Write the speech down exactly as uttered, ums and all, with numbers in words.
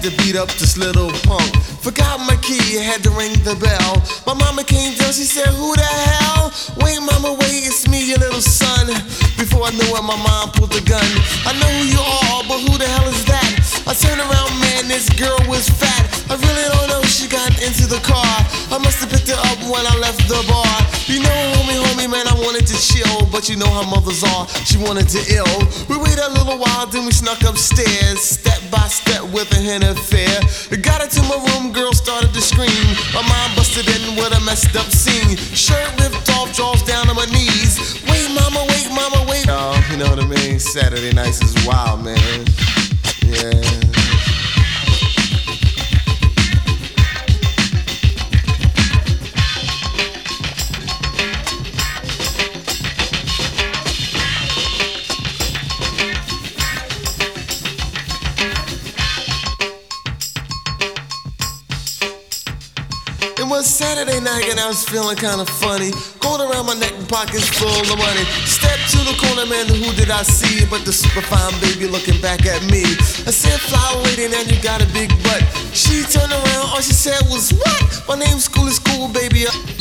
to beat up this little punk. Forgot my key, had to ring the bell. My mama came down, she said, who the hell? Wait, mama, wait, it's me, your little son. Before I knew it, my mom pulled the gun. I know who you are, but who the hell is that? I turned around, man, this girl was fat. I really don't know, she got into the car. I must have picked her up when I left the bar. You know, homie, homie, man, I wanted to chill, but you know how mothers are, she wanted to ill. We waited a little while, then we snuck upstairs, step by step with a hint of fear. Got into my room, girl started to scream. My mind busted in with a messed up scene. Shirt ripped off, drawers down on my knees. Wait, mama, wait, mama, wait. Oh, you know what I mean? Saturday nights is wild, man. Yeah. It was Saturday night and I was feeling kinda funny. Going around my neck and pockets full of money. Step to the corner, man, who did I see? But the super fine baby looking back at me. I said, flower lady, now you got a big butt. She turned around, all she said was, what? My name's School is Cool, baby.